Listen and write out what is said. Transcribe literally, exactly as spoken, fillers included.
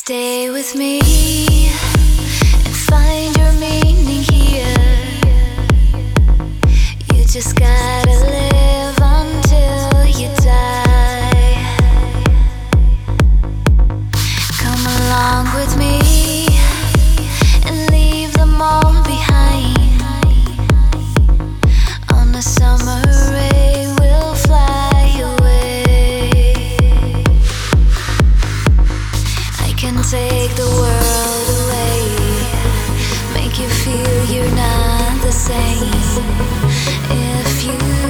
Stay with me and find your meaning here. You just gotta live until you die. Come along with me and leave them all behind. On a summer ray we'll fly away. I can take the world away, make you feel you're not the same. If you